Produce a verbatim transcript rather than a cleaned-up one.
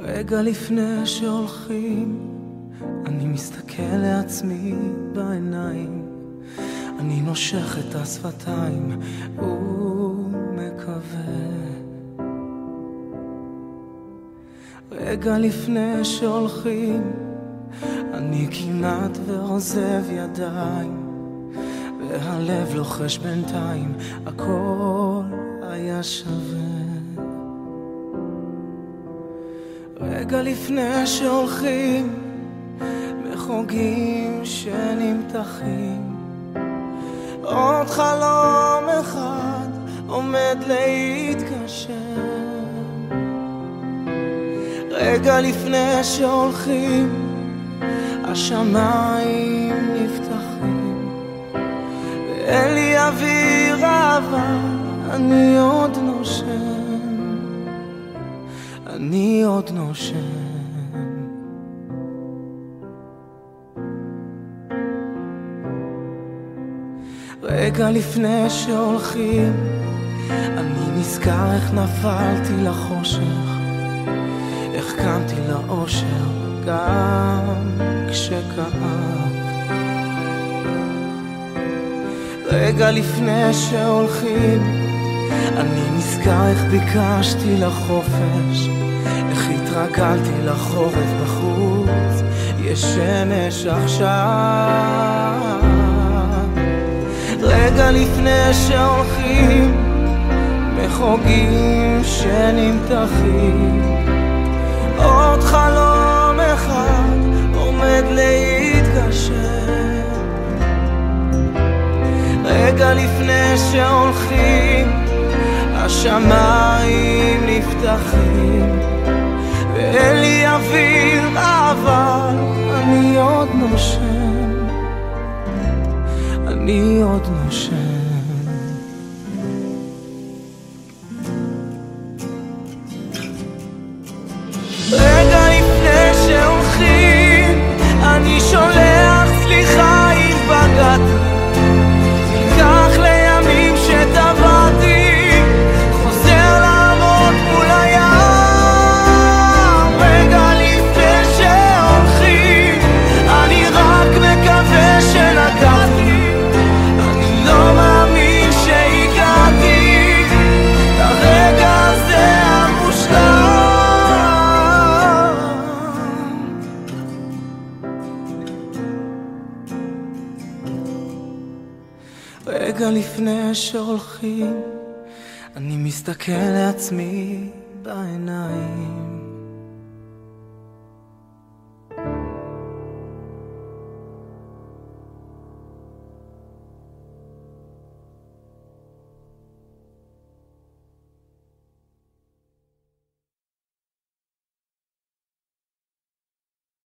רגע לפני שהולכים, אני מסתכל לעצמי בעיניים, אני נושך את השפתיים ומקווה. רגע לפני שהולכים, אני כמעט ועוזב ידיים, והלב לוחש בינתיים, הכל היה שווה. רגע לפני שהולכים, מחוגים שנמתחים, עוד חלום אחד עומד להתגשם. רגע לפני שהולכים, השמיים נפתחים, ואין לי אוויר אהבה, אני עוד נושם, אני עוד נושם. רגע לפני שהולכים, אני נזכר איך נפלתי לחושך, איך קמתי לאושר גם כשכאב. רגע לפני שהולכים, אני נזכר איך ביקשתי לחופש, איך התרגלתי לחורף בחוץ, יש שמש עכשיו. רגע לפני שהולכים, מחוגים שנמתחים, עוד חלום אחד עומד להתגשם. רגע לפני שהולכים, השמיים נפתחים, ואין לי אוויר אבל אני עוד נושם, אני עוד נושם. רגע לפני שהולכים, אני שולח סליחה אם בגעתי, תיקח לימים שטבעתי, חוזר לעמוד מול הים. רגע לפני שהולכים, אני רק מקווה שנגעתי, אני לא מאמין שהגעתי לרגע הזה המושלם. רגע לפני שהולכים, אני מסתכל לעצמי בעיניים,